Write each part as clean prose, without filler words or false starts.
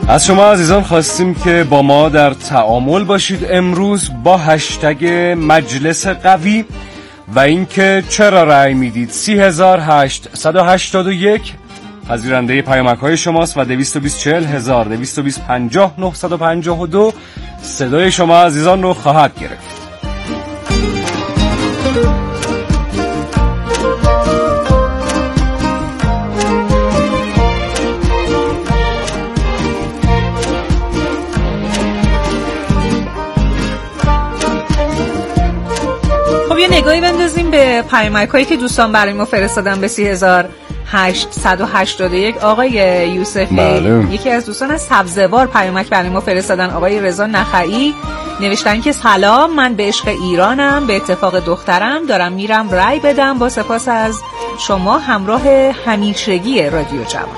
از شما عزیزان خواستیم که با ما در تعامل باشید امروز با هشتگ مجلس قوی و اینکه چرا رأی میدید. 30881 پذیرنده پیامک‌های شماست و 224,220,952 صدای شما عزیزان رو خواهد گرفت. یه نگاهی بندازیم به پیامک‌هایی که دوستان برای ما فرستادن به 30881. آقای یوسفی یکی از دوستان از سبزوار پیامک برای ما فرستادن. آقای رضا نخعی نوشتن که سلام، من به عشق ایرانم، به اتفاق دخترم دارم میرم رأی بدم، با سپاس از شما همراه همیشگی رادیو جوان.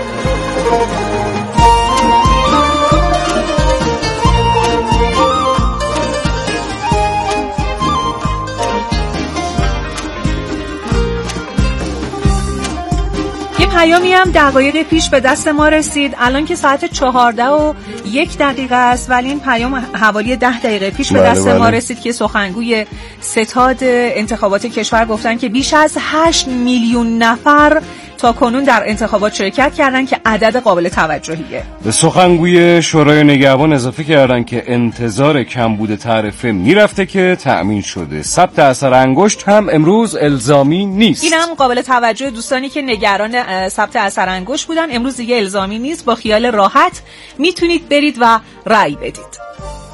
پیامی هم دقایق پیش به دست ما رسید، الان که ساعت 4:01 است، ولی این پیام حوالی 10 دقیقه پیش به دست ما رسید که سخنگوی ستاد انتخابات کشور گفتن که بیش از 8 میلیون نفر تا کنون در انتخابات شرکت کردن که عدد قابل توجهیه. به سخنگوی شورای نگهبان اضافه کردن که انتظار کمبود تعرفه میرفته که تأمین شده. ثبت اثر انگشت هم امروز الزامی نیست. این هم قابل توجه دوستانی که نگران ثبت اثر انگشت بودن، امروز دیگه الزامی نیست، با خیال راحت میتونید برید و رأی بدید.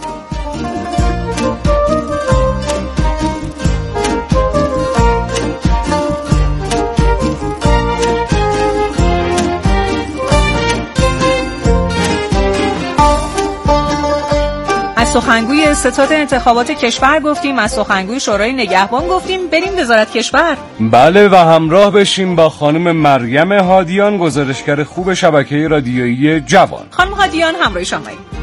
سخنگوی ستاد انتخابات کشور گفتیم، از سخنگوی شورای نگهبان گفتیم، بریم وزارت کشور. بله و همراه بشیم با خانم مریم هادیان، گزارشگر خوب شبکه رادیویی جوان. خانم هادیان همراه شما.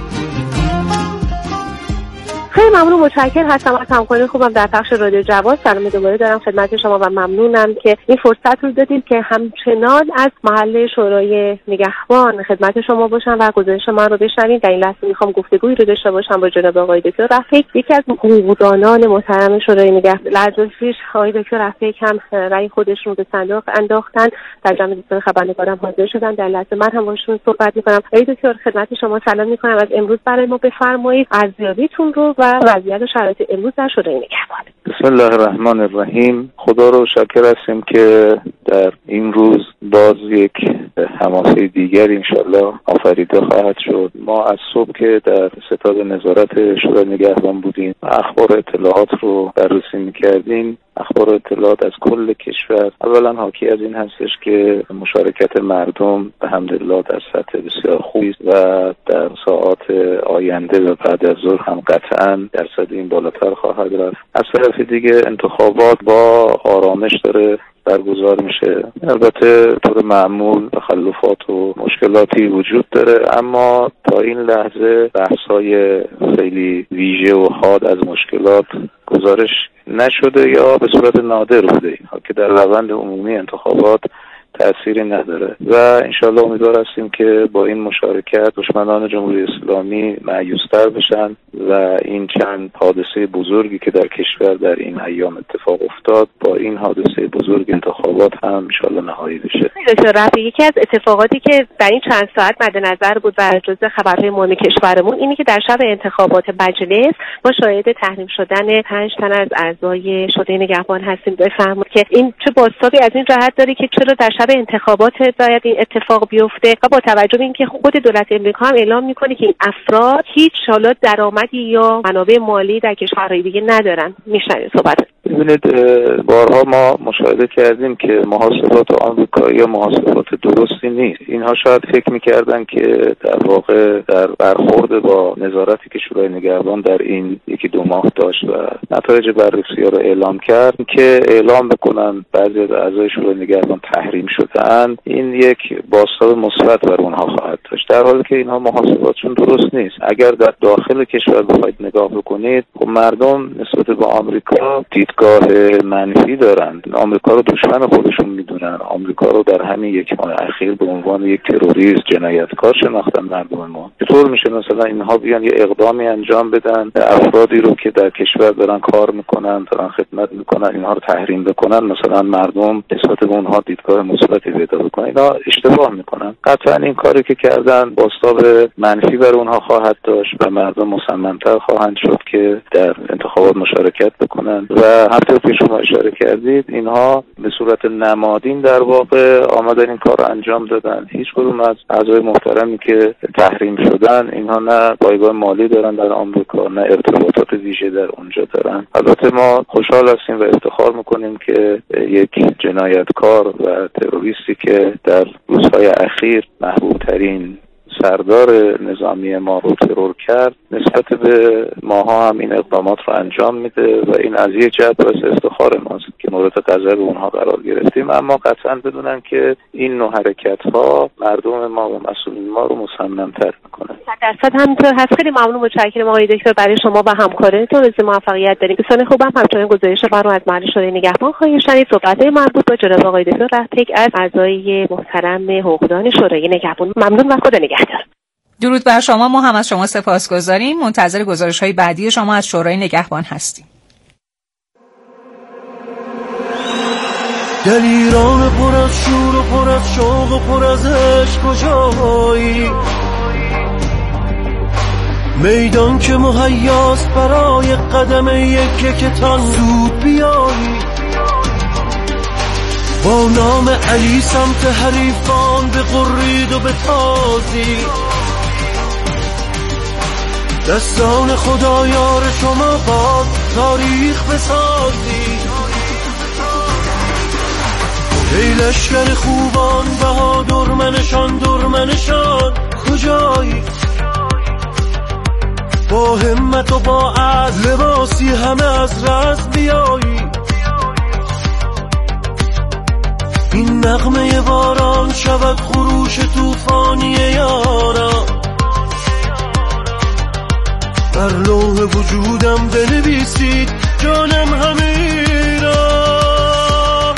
خیلی ممنون، متشکرم هستم از همکاری خوبم در بخش رادیو جوان. سلام دوباره دارم خدمت شما و ممنونم که این فرصت رو دادید که همچنان از محل شورای نگهبان خدمت شما باشم و گزارش من رو بشنوید. در این لحظه میخوام گفتگویی رو داشته باشم با جناب آقای دکتر رفیق، یکی از حقوقدانان محترم شورای نگهبان. لحظه پیش آقای دکتر رفیق هم رأی خودشون به صندوق انداختن، در جمع دوستان خبرنگارم حاضر شدن. در لحظه من هم باشون صحبت میکنم. آقای دکتر خدمت شما سلام میکنم، از امروز برای ما بفرمایید ارزیابیتون رو و وضعیت و شرایط امروز در شورای نگهبان. بسم الله الرحمن الرحیم. خدا رو شکر هستیم که در این روز باز یک حماسه دیگر انشالله آفریده خواهد شد. ما از صبح که در ستاد نظارت شورای نگهبان بودیم و اخبار اطلاعات رو بررسی میکردیم، اخبار اطلاعات از کل کشور اولا حاکی از این هستش که مشارکت مردم به حمدالله در سطح بسیار خوبی است و در ساعات آینده و بعد از ظهر هم قطعاً درصد این بالاتر خواهد رفت. از طرف دیگه انتخابات با آرامش داره برگزار میشه. البته طور معمول تخلفات و مشکلاتی وجود داره، اما تا این لحظه بحث‌های خیلی ویژه و حاد از مشکلات گزارش نشده یا به صورت نادر بوده، اینها که در روند عمومی انتخابات تأثیری نداره و انشالله امیدوار هستیم که با این مشارکت دشمنان جمهوری اسلامی مایوس‌تر بشن و این چند حادثه بزرگی که در کشور در این ایام اتفاق افتاد با این حادثه بزرگ انتخابات هم انشالله نهایی بشه. دکتر رفیقی، یکی از اتفاقاتی که در این چند ساعت مد نظر بود و جزو خبرهای مهم کشورمون اینه که در شب انتخابات مجلس ما شاهد تحریم شدن 5 تن از اعضای شورای نگهبان هستیم. بفرمایید که این چه بازتابی از این جهت داره که چرا در شب انتخابات باید این اتفاق بیفته و با توجه به اینکه خود دولت امریکا هم اعلام میکنه که این افراد هیچ حالت درآمدی یا منابع مالی در کشورهای دیگه ندارن. میشنوید صحبت. ببینید بارها ما مشاهده کردیم که محاسبات آمریکایی یا محاسبات درستی نیست. اینها شاید فکر میکردن که در واقع در برخورد با نظارتی که شورای نگهبان در این 1-2 ماه داشت و نتایج بررسی ها رو اعلام کرد که اعلام بکنن بعضی از اعضای شورای نگهبان تحریم شدن، این یک بازتاب مثبت بر اونها خواهد داشت، در حالی که اینها محاسباتشون درست نیست. اگر در داخل کشور بخواید نگاه بکنید، خب مردم نسبت به آمریکا دیدگاه منفی دارند. آمریکا رو دشمن خودشون میدونن. آمریکا رو در همین یک ماه اخیر به عنوان یک تروریست، جنایتکار شناختن مردم ما. چطور میشه مثلا اینها بیان یه اقدامی انجام بدن، افرادی رو که در کشور دارن کار میکنن، دارن خدمت میکنن، اینها رو تحریم بکنن، مثلا مردم نسبت به اونها دیدگاه مثبتی پیدا بکنن؟ اینا اشتباه میکنن. قطعا این کاری که کردن بازتاب منفی بر اونها خواهد داشت و مردم مصمم‌تر خواهند شد که در انتخابات مشارکت بکنن. و همونطور که شما اشاره کردید، اینها به صورت نمادین در واقع آمدن این کار رو انجام دادن. هیچ کدوم از اعضای محترمی که تحریم شدن، اینها نه پایگاه مالی دارن در آمریکا، نه ارتباطات ویژه در اونجا دارن. البته ما خوشحال هستیم و افتخار میکنیم که یک جنایتکار و تروریستی که در روزهای اخیر محبوب ترین سردار نظامی ما رو ترور کرد، نسبت به ماها هم این اقدامات رو انجام میده و این از یک جهت باعث افتخار ماست که مورد غضب اونها قرار گرفتیم. اما قطعا بدونن که این نوع حرکت‌ها مردم ما و مسئولین ما رو مصمم‌تر میکنه. 100% همینطور هست. خیلی ممنون، متشکرم آقای دکتر برای شما و همکارانتون. آرزوی موفقیت داریم. دوستان خوبم، همچنین گزارش ما رو از محل شورای نگهبان خواهید شنید. صحبت‌های مربوط به جناب آقای دکتر رهتک از اعضای محترم حقوقدان شورای نگهبان. ممنون و خدا نگهدار. درود بر شما. ما هم از شما سپاسگزاریم. منتظر گزارش‌های بعدی شما از شورای نگهبان هستیم. در ایران پر از شور و پر از شوق و پر از عشق کجایی؟ میدان که مهیاست برای قدم یک تان زود بیایی. با نام علی سمت حریفان به قرید و به تازی. دستان خدایار شما باد تاریخ بسازی. ای لشکر خوبان بهادر منشان کجایی؟ با همت و با عزم لباسی همه از رز بیایی. این نغمه باران شود خروش توفانی یاران. بر لوح وجودم بنویسید جانم همه ایران.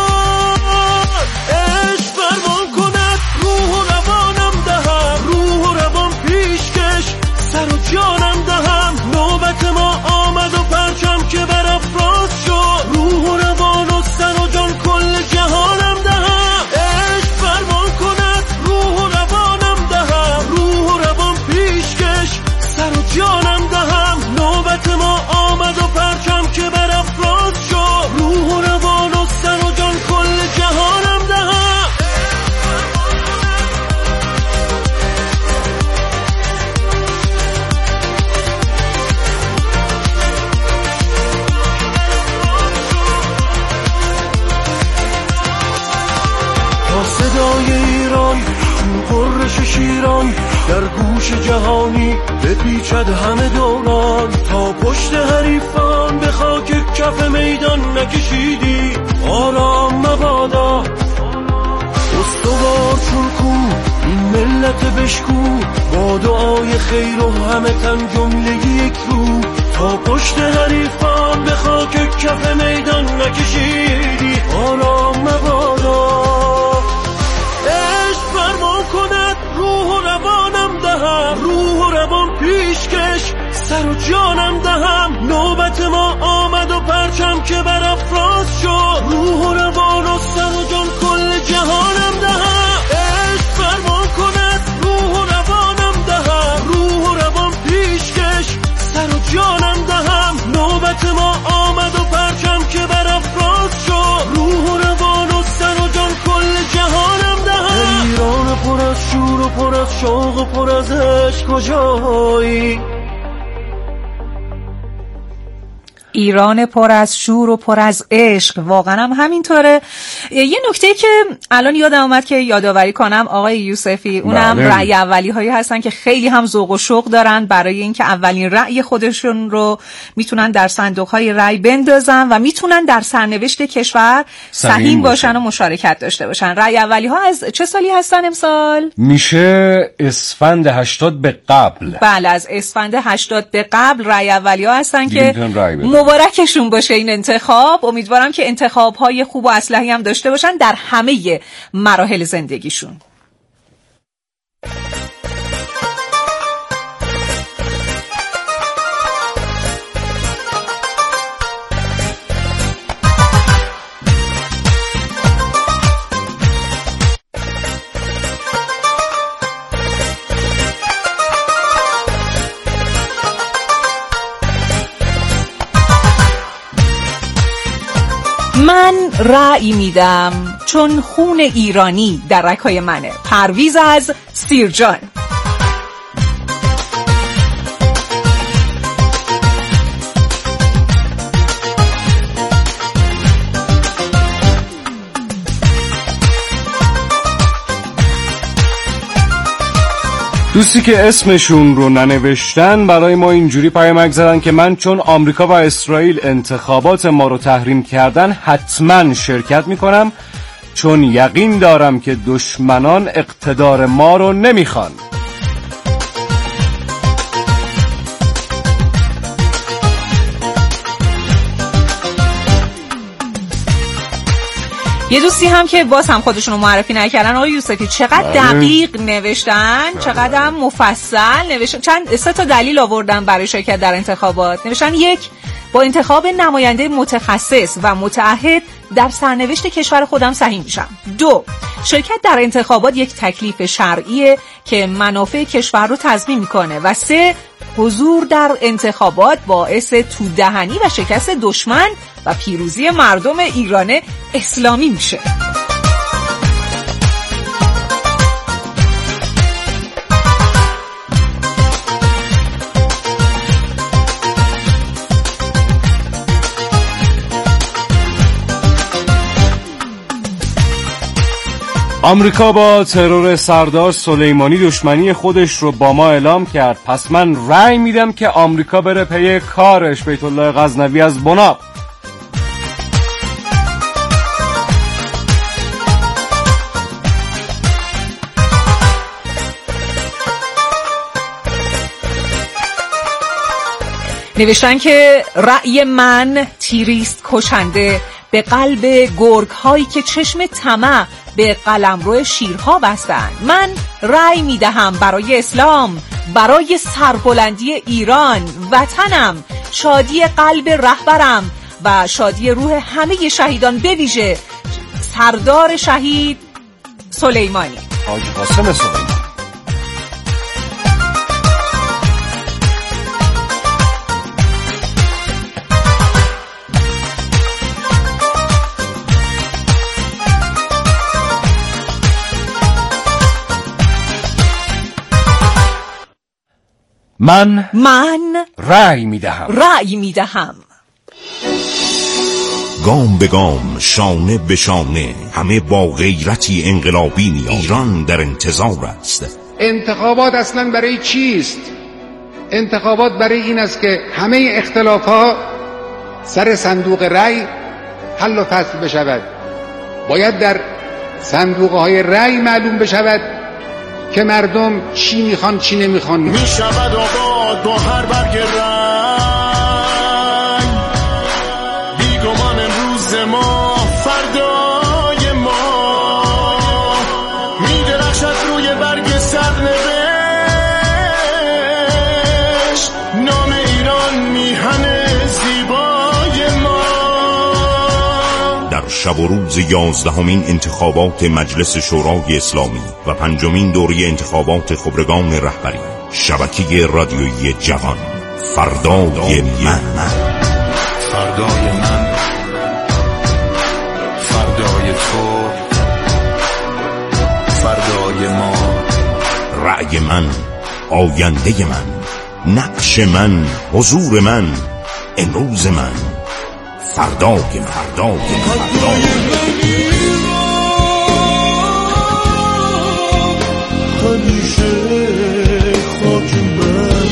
عشق فرمان کند روح و روانم دهم، روح و روان پیشکش سر و جانم دهم. نوبت ما آمد و پرچم که برافراز شد، روح و روان و سر و جان کل جهانم دهم. عشق فرمان کند روح و روانم دهم، روح و روان پیشکش سر و جانم دهم. نوبت ما آمد و پرچم که برافراز شد، روح و روان و سر و جان کل جهانم دهم. تا صدای ایران قرش شیران در گوش جهانی بپیچد همه دوران. تا پشت حریفان به خاک کف میدان نکشیدی آرام مبادا. استوار چون کو این ملت بشکو، با دعای خیر و همه تن جمله یک رو. تا پشت حریفان به خاک کف میدان نکشیدی آرام مبادا. عشق فرمان کند روح و روانم دهم، روح و روان پیشکش سر و جانم دهم. نوبت ما آمد و پرچم که برافراز شد، روح و روان و سر و جان کل جهانم دهم. عشق فرمان کند روح و روانم دهم، روح و روان پیشکش سر و جانم دهم. نوبت ما آمد و پرچم که برافراز شد، روح و روان و سر و جان کل جهانم دهم. ایران پر از شور و پر از شوق و پر از عشق کجایی؟ ایران پر از شور و پر از عشق، واقعا هم همینطوره. یه نکته که الان یادم اومد که یادآوری کنم آقای یوسفی، اونم رأی اولی هایی هستن که خیلی هم ذوق و شوق دارن برای اینکه اولین رأی خودشون رو میتونن در صندوق های رأی بندازن و میتونن در سرنوشت کشور سهیم باشن و مشارکت داشته باشن. رأی اولی ها از چه سالی هستن امسال؟ میشه اسفند 80 به قبل. بله، از اسفند 80 به قبل رأی اولی ها هستن که مبارکشون باشه این انتخاب. امیدوارم که انتخاب‌های خوب و اصلاحی هم داشته باشن در همه مراحل زندگیشون. من رأی میدم چون خون ایرانی در رگ‌های منه. پرویز از سیرجان. دوستی که اسمشون رو ننوشتن برای ما اینجوری پیامک زدن که من چون آمریکا و اسرائیل انتخابات ما رو تحریم کردن حتما شرکت میکنم، چون یقین دارم که دشمنان اقتدار ما رو نمیخوان. یه دوستی هم که باز هم خودشون رو معرفی نکردن، آقای یوسفی چقدر دقیق نوشتن، چقدر هم مفصل نوشتن. سه تا دلیل آوردن برای شرکت در انتخابات. نوشتن: یک، با انتخاب نماینده متخصص و متعهد در سرنوشت کشور خودم سهیم میشم. دو، شرکت در انتخابات یک تکلیف شرعیه که منافع کشور رو تضمین میکنه. و سه، حضور در انتخابات باعث تودهنی و شکست دشمن و پیروزی مردم ایران اسلامی میشه. آمریکا با ترور سردار سلیمانی دشمنی خودش رو با ما اعلام کرد. پس من رأی میدم که آمریکا بره پی کارش. بیت الله غزنوی از بناب. نوشتن که رأی من تیریست کشنده به قلب گرگ هایی که چشم طمع به قلمرو شیرها بستند. من رأی میدهم برای اسلام، برای سربلندی ایران، وطنم، شادی قلب رهبرم و شادی روح همه شهیدان، به ویژه سردار شهید سلیمانی. حاجی قاسم سلیمانی. من رأی میدهم. گام به گام، شانه به شانه، همه با غیرتی انقلابی میاد. ایران در انتظار است. انتخابات اصلا برای چیست؟ انتخابات برای این است که همه اختلافات سر صندوق رأی حل و فصل بشود. باید در صندوقهای رأی معلوم بشود که مردم چی میخوان چی نمیخوان. میشود آباد با هر برگ رنگ، بیگمان امروز ما فردای ما، میدرخشد روی برگ سرنوشت نام ایران میهن زیبای ما. در شب و روز 11مین انتخابات مجلس شورای اسلامی و 5مین دوره انتخابات خبرگان رهبری، شبکه رادیویی جوان، فردای من، فردای من، فردای تو، فردای ما. رأی من، آینده من، نقش من، حضور من، امروز من، فردای من. همیشه خاک من.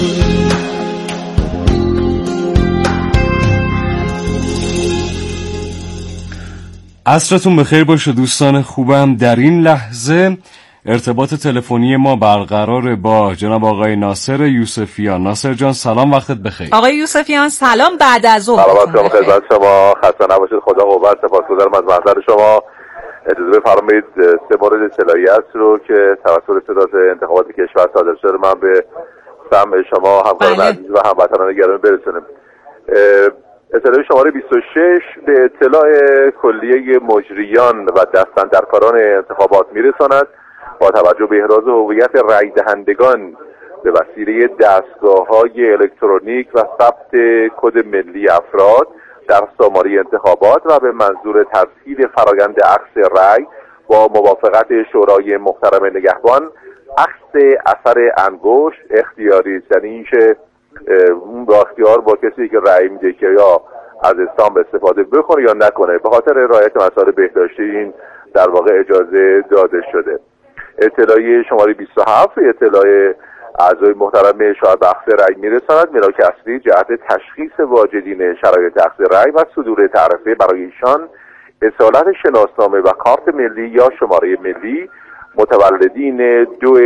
عصرتون بخیر باشه دوستان خوبم. در این لحظه ارتباط تلفنی ما برقرار با جناب آقای ناصر یوسفیان. ناصر جان سلام، وقتت بخیر. آقای یوسفیان سلام، بعد از ظهر. سلام خدمت شما، خسته نباشید. خدا قوت، سپاسگزارم از محضر شما. اجازه بفرمایید سه مورد اطلاعی است رو که توسط ستاد انتخابات کشور صادر شده من به سمع شما همکاران عزیز و هموطنان گرامی برسونم. اطلاع شماره 26 به اطلاع کلیه مجریان و دستاندرکاران انتخابات میرساند. با توجه به احراز هویت رای دهندگان به وسیله دستگاه‌های الکترونیک و ثبت کد ملی افراد در سامانه انتخابات و به منظور تسهیل فرآیند اخذ رای با موافقت شورای محترم نگهبان، اخذ اثر انگشت اختیاری است، یعنی اینکه اون با اختیار با کسی که رای میده که یا از استامپ استفاده بکنه یا نکنه. به خاطر رعایت مسائل بهداشتی این در واقع اجازه داده شده. اطلاعیه شماره 27 اطلاع اعضای محترم شورای اخذ رای میرساند. ملاک اصلی جهت تشخیص واجدین شرایط اخذ رای و صدور تعرفه برای ایشان اصالت شناسنامه و کارت ملی یا شماره ملی متولدین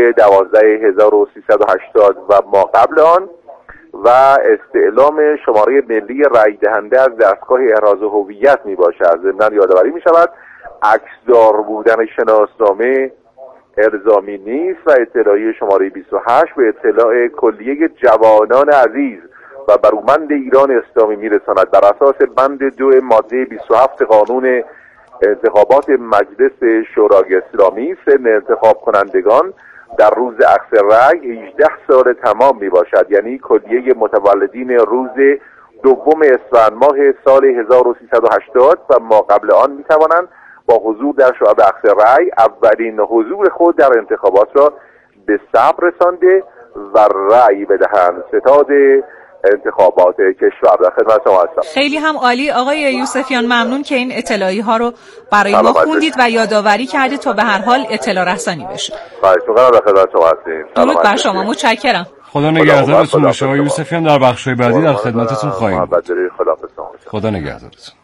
2/12/1380 و ما قبل آن و استعلام شماره ملی رای دهنده از دستگاه احراز هویت می باشد. ضمن یادآوری می شود عکسدار بودن شناسنامه الزامی نیست. و اطلاعیه شماره 28 به اطلاع کلیه جوانان عزیز و برومند ایران اسلامی میرساند. بر اساس بند 2 ماده 27 قانون انتخابات مجلس شورای اسلامی سن انتخاب کنندگان در روز اخذ رای 18 سال تمام می باشد، یعنی کلیه متولدین روز 2 اسفند ماه سال 1380 و ما قبل آن می توانند با حضور در شعب اخذ رای اولین حضور خود در انتخابات را به ثبت رسانده و رای بدهند. ستاد انتخابات کشور در خدمت شما هستم. خیلی هم عالی آقای یوسفیان، ممنون که این اطلاعی ها رو برای ما خوندید و یادآوری کردید تا به هر حال اطلاع رسانی بشه. خواهش می‌کنم، در خدمت شما هستیم. درود بر شما، متشکرم. خدا نگهدارتون باشه آقای یوسفیان. در بخش‌های بعدی در خدمتتون خواهیم بود. خدا نگهدارتون.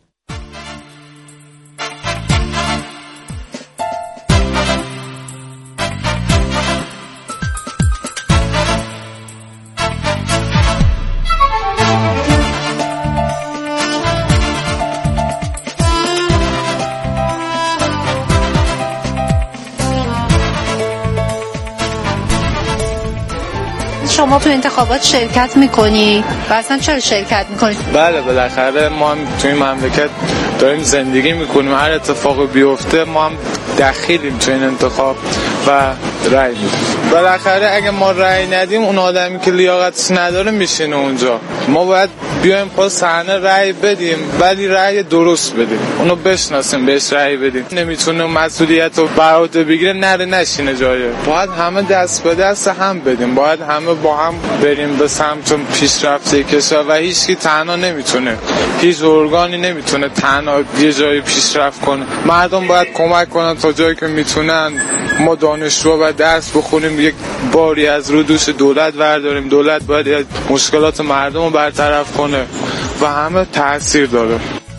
شما تو انتخابات شرکت میکنی؟ و اصلا چرا شرکت میکنی؟ بله بالاخره ما هم تو این مملکت داریم زندگی میکنیم، هر اتفاقی بیفته ما هم دخیلیم تو این انتخاب و رأی میدیم. بالاخره اگه ما رأی ندیم اون آدمی که لیاقتش نداره میشینه اونجا. ما باید بیایم پا صحنه رأی بدیم، ولی رأی درست بدیم، اونو بشناسیم، بهش رأی بدیم. نمیتونه مسئولیت رو بر عهده بگیره، نره نشینه جایه. باید همه دست به دست هم بدیم، باید همه با هم بریم به سمت پیشرفت کشور و هیچکی تنها نمیتونه، هیچ ارگانی نمیتونه تنها یه جایی پیشرفت کنه. مردم باید کمک کنن تا جایی که میتونن. ما دانشجو باید درس بخونیم، یک باری از رو دوش دولت برداریم. دولت باید مشکلات مردم رو برطرف کنه و همه تأثیر داره.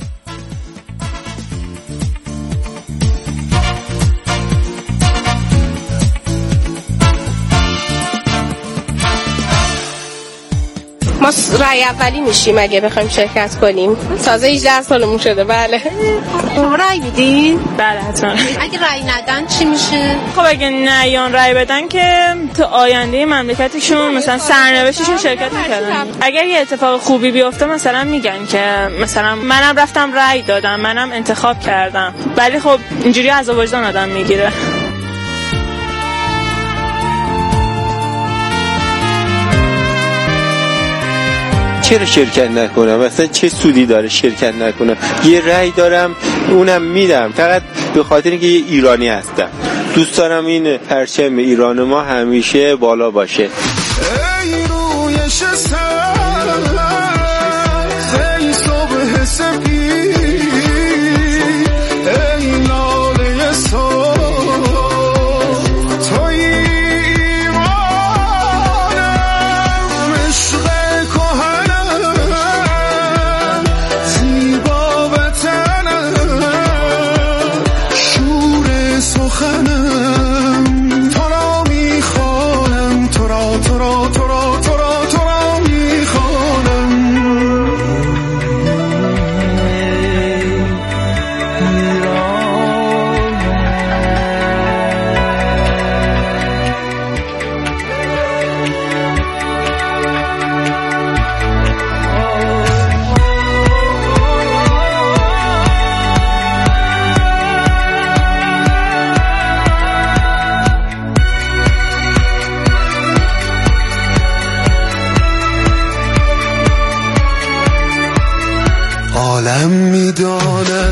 ما رای اولی میشیم اگه بخوایم شرکت کنیم. تازه 18 سالمون شده. بله. رای میدین؟ بله حتما. اگه رای ندن چی میشه؟ خب اگه نیان رای بدن که تو آینده مملکتشون مثلا سرنوشتشون شرکت میکنن. اگر یه اتفاق خوبی بیفته مثلا میگن که مثلا منم رفتم رای دادم، منم انتخاب کردم، ولی خب اینجوری از وجدان آدم میگیره. چرا شرکت نکنم؟ مثلا چه سودی داره شرکت نکنم؟ یه رأی دارم اونم میدم فقط به خاطر اینکه یه ایرانی هستم. دوست دارم این پرچم ایران ما همیشه بالا باشه. ای رویش سر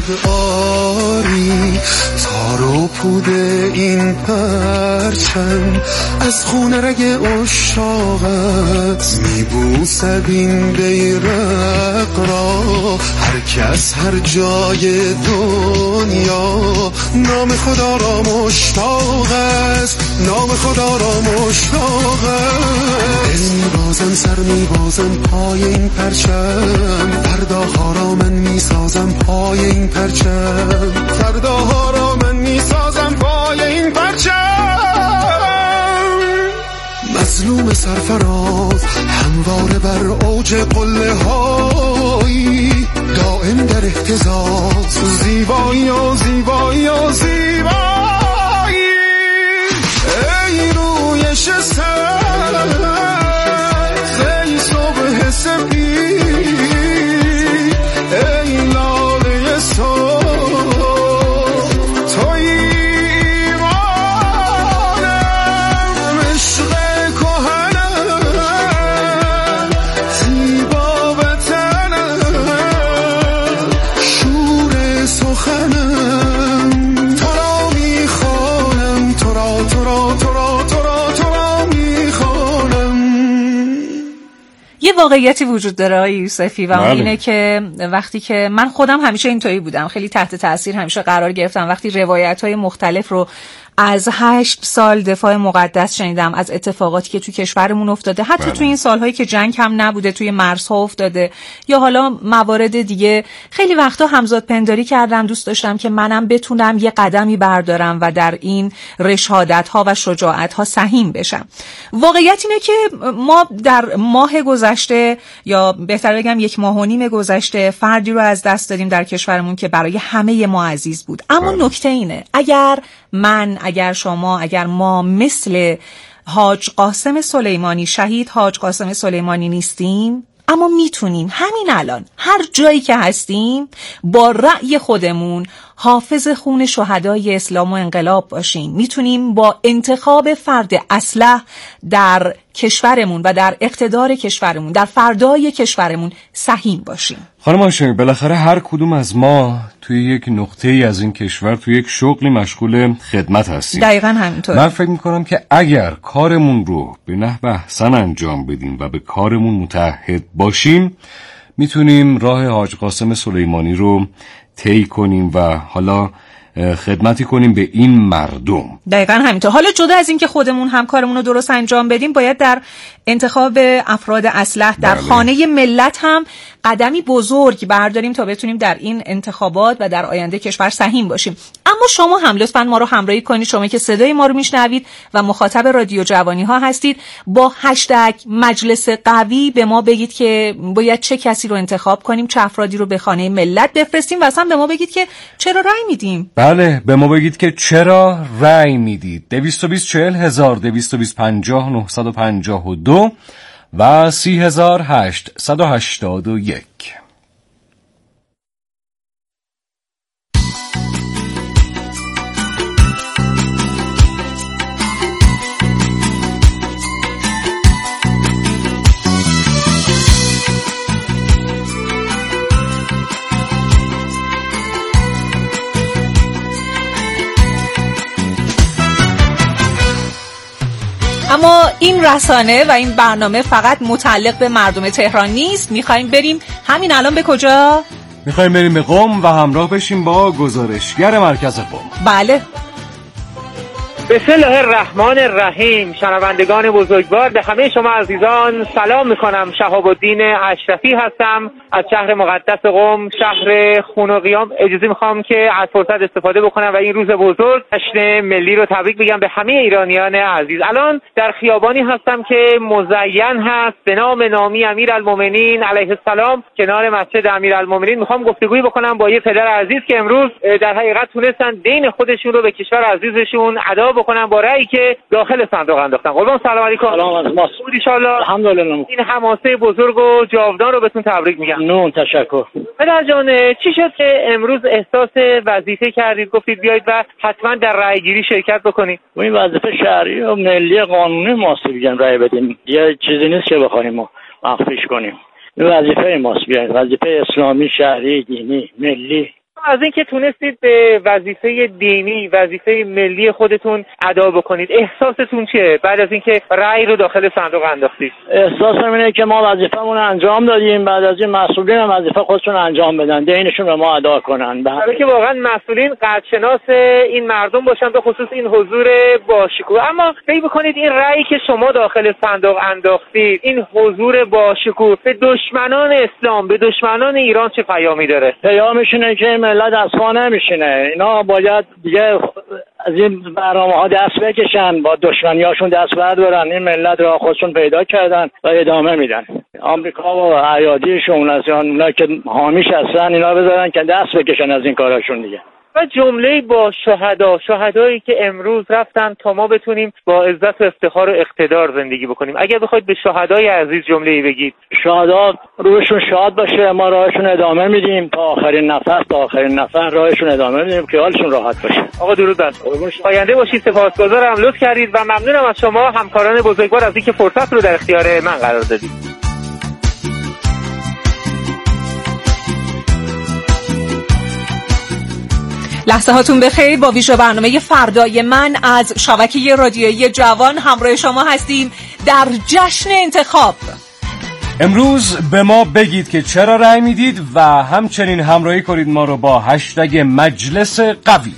آری تار و پود این پرچم از خون رگ عشاقت میبوسد این بیرق را هر کس هر جای دنیا نام خدا را مشتاق است نام خدا را مشتاق است میبازم سر میبازم پای این پرچم فرداها را من میسازم پای این پرچم فرداها را من میسازم پای این پرچم مظلوم سرفراز همواره بر اوج قله هایی دائم در اهتزاز زیبایی و زیبایی و زیبایی ای روی شسر ای صبح سپید ای لاله صبح توی ایمانم عشق کهنم زیبا وطنم شور سخنم تو را میخوانم تو را تو را تو را تو را تو را میخوانم. یه واقعیتی وجود داره آقای یوسفی و اون اینه که وقتی که من خودم همیشه اینطوری بودم، خیلی تحت تاثیر همیشه قرار گرفتم وقتی روایت‌های مختلف رو از 8 سال دفاع مقدس شنیدم، از اتفاقاتی که تو کشورمون افتاده، حتی تو این سالهایی که جنگ هم نبوده توی مرزها افتاده یا حالا موارد دیگه. خیلی وقتا همزاد پنداری کردم، دوست داشتم که منم بتونم یه قدمی بردارم و در این رشادت‌ها و شجاعت‌ها سهیم بشم. واقعیت اینه که ما در ماه گذشته یا بهتر بگم 1.5 ماه گذشته فردی رو از دست دادیم در کشورمون که برای همه ما عزیز بود. اما نکته اینه اگر من، اگر شما، اگر ما مثل حاج قاسم سلیمانی، شهید حاج قاسم سلیمانی نیستیم، اما میتونیم همین الان هر جایی که هستیم با رأی خودمون حافظ خون شهدای اسلام و انقلاب باشیم. میتونیم با انتخاب فرد اصلح در کشورمون و در اقتدار کشورمون، در فردای کشورمون سهیم باشیم. خانم هاشمی، بالاخره هر کدوم از ما توی یک نقطه‌ای از این کشور توی یک شغلی مشغول خدمت هستیم. دقیقاً همینطور. من فکر می‌کنم که اگر کارمون رو به نحو احسن انجام بدیم و به کارمون متعهد باشیم، میتونیم راه حاج قاسم سلیمانی رو طی کنیم و حالا خدمتی کنیم به این مردم. دقیقاً همینطور. حالا جدا از این که خودمون هم کارمون رو درست انجام بدیم، باید در انتخاب افراد اصلح در خانه ملت هم قدمی بزرگ برداریم تا بتونیم در این انتخابات و در آینده کشور سهیم باشیم. اما شما هم لطفاً ما رو همراهی کنید، شما که صدای ما رو میشنوید و مخاطب رادیو جوانی ها هستید، با هشتگ مجلس قوی به ما بگید که باید چه کسی رو انتخاب کنیم، چه افرادی رو به خانه ملت بفرستیم و اصلا به ما بگید که چرا رأی میدیم. بله، به ما بگید که چرا رأی میدید. 220 40 1000 220 50 952 و 30881. اما این رسانه و این برنامه فقط متعلق به مردم تهران نیست. میخوایم بریم همین الان به کجا؟ میخوایم بریم به قم و همراه بشیم با گزارشگر مرکز قم. بله. بسم الله الرحمن الرحیم. شنوندگان بزرگوار، به همه شما عزیزان سلام میکنم. شهاب الدین اشرفی هستم از شهر مقدس قم، شهر خون و قیام. اجازه میخوام که از فرصت استفاده بکنم و این روز بزرگ جشن ملی رو تبریک بگم به همه ایرانیان عزیز. الان در خیابانی هستم که مزین هست به نام نامی امیرالمومنین علیه السلام کنار مسجد امیرالمومنین. میخوام گفتگویی بکنم با یه پدر عزیز که امروز در حقیقت تونستن دین خودشون رو به کشور عزیزشون ادا بکنم با رأیی که داخل صندوق انداختن. قربان سلام علیکم. سلام علیکم. ان شاء الله. الحمدلله. این حماسه بزرگ و جاودان رو بهتون تبریک میگم. نون تشکر. پدر جان، چی شد که امروز احساس وظیفه کردید گفتید بیایید و حتما در رأیگیری شرکت بکنید؟ این وظیفه شرعی و ملی قانونی ماست، میگن رأی بدیم. یه چیزی نیست که بخوایم ما مخفیش کنیم. این وظیفه ماست، بیاید وظیفه اسلامی، شرعی، دینی، ملی. از اینکه تونستید به وظیفه دینی، وظیفه ملی خودتون ادا بکنید، احساستون چیه بعد از اینکه رأی رو داخل صندوق انداختید؟ احساسم اینه که ما وظیفمون رو انجام دادیم، بعد از این مسئولین هم وظیفه خودشون انجام بدن، دینشون رو ما ادا کنن. برای که واقعا مسئولین قدرشناس این مردم باشن، به خصوص این حضور باشکوه. اما فکر بکنید این رأیی که شما داخل صندوق انداختید، این حضور باشکوه، به دشمنان اسلام، به دشمنان ایران چه پیامی داره؟ پیامش اینه که ملت از پا نمیشینه، اینا باید دیگه از این برنامه‌ها دست بکشن، با دشمنیاشون دست بردارن، این ملت را خودشون پیدا کردن و ادامه میدن. آمریکا و ایادیشون از اونا که حامیش هستن اینا بذارن که دست بکشن از این کاراشون دیگه. و جمله با شهدایی که امروز رفتن تا ما بتونیم با عزت و افتخار و اقتدار زندگی بکنیم. اگر بخواید به شهدای عزیز جمله‌ای بگید. شهدا روحشون شاد باشه، ما راهشون ادامه میدیم تا آخرین نفس راهشون ادامه میدیم که حالشون راحت باشه. آقا درود بر شما. آینده باشید. سپاسگزارم، لطف کردید و ممنونم از شما همکاران بزرگوار از اینکه فرصت رو در اختیار من قرار دادید. لحظه هاتون بخیر. با ویژه برنامه فردای من از شبکه رادیویی جوان همراه شما هستیم در جشن انتخاب. امروز به ما بگید که چرا رأی میدید و همچنین همراهی کنید ما رو با هشتگ مجلس قوی.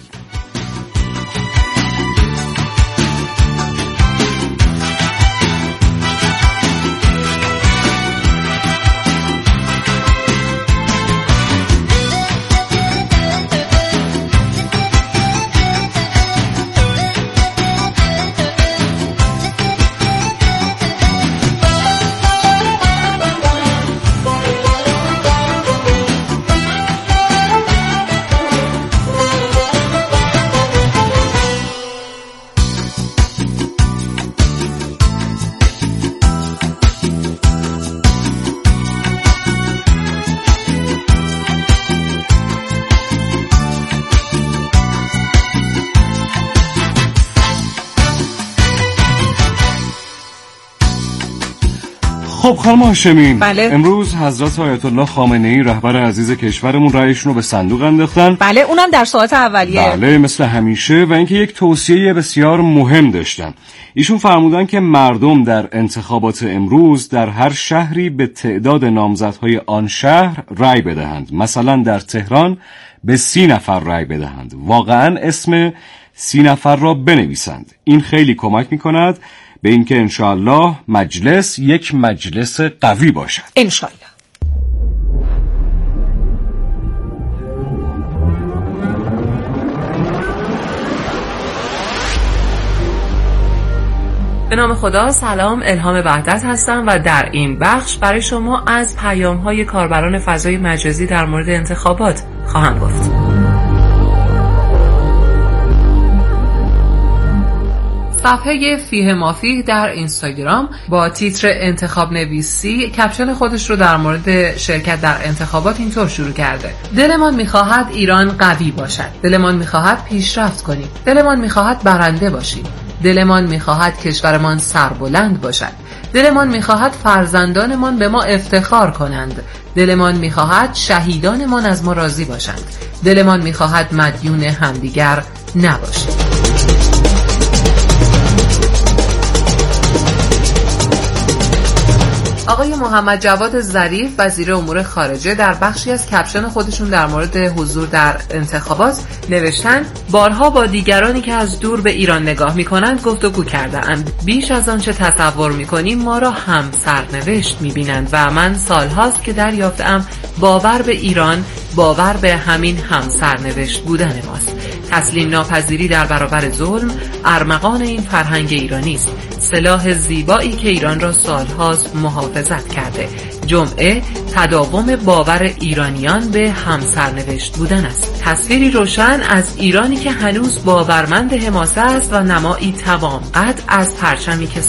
خب خانم هاشمی، بله. امروز حضرت آیت الله خامنه‌ای رهبر عزیز کشورمون رأیشون رو به صندوق انداختن. بله، اونم در ساعت اولیه. بله، مثل همیشه. و اینکه یک توصیه بسیار مهم داشتن. ایشون فرمودن که مردم در انتخابات امروز در هر شهری به تعداد نامزدهای آن شهر رأی بدهند. مثلا در تهران به 30 نفر رأی بدهند. واقعا اسم 30 نفر را بنویسند. این خیلی کمک می‌کند به اینکه انشاءالله مجلس یک مجلس قوی باشد. انشاءالله. به نام خدا. سلام، الهام وحدت هستم و در این بخش برای شما از پیام‌های کاربران فضای مجازی در مورد انتخابات خواهم گفت. صفحه فیه مافیه در اینستاگرام با تیتر انتخاب نویسی کپشن خودش رو در مورد شرکت در انتخابات اینطور شروع کرده: دلمان میخواهد ایران قوی باشد، دلمان میخواهد پیشرفت کنیم، دلمان میخواهد برنده باشیم، دلمان میخواهد کشورمان سربلند باشد، دلمان میخواهد فرزندانمان به ما افتخار کنند، دلمان میخواهد شهیدانمان از ما راضی باشند، دلمان میخواهد مدیون همدیگر نباشیم. آقای محمد جواد ظریف وزیر امور خارجه در بخشی از کپشن خودشون در مورد حضور در انتخابات نوشتن: بارها با دیگرانی که از دور به ایران نگاه می‌کنند گفتگو کرده‌اند. بیش از آنچه تصور می‌کنیم ما را هم سرنوشت می‌بینند و من سال‌هاست که دریافتم باور به ایران باور به همین هم سرنوشت بودن ماست. تسلیم ناپذیری در برابر ظلم ارمغان این فرهنگ ایرانی است. سلاح زیبایی که ایران را سال‌هاست محافظت کرده. جمعه تداوم باور ایرانیان به همسرنوشت بودن است. تصویری روشن از ایرانی که هنوز باورمند حماسه است و نمایی تمام قد از پرچمی که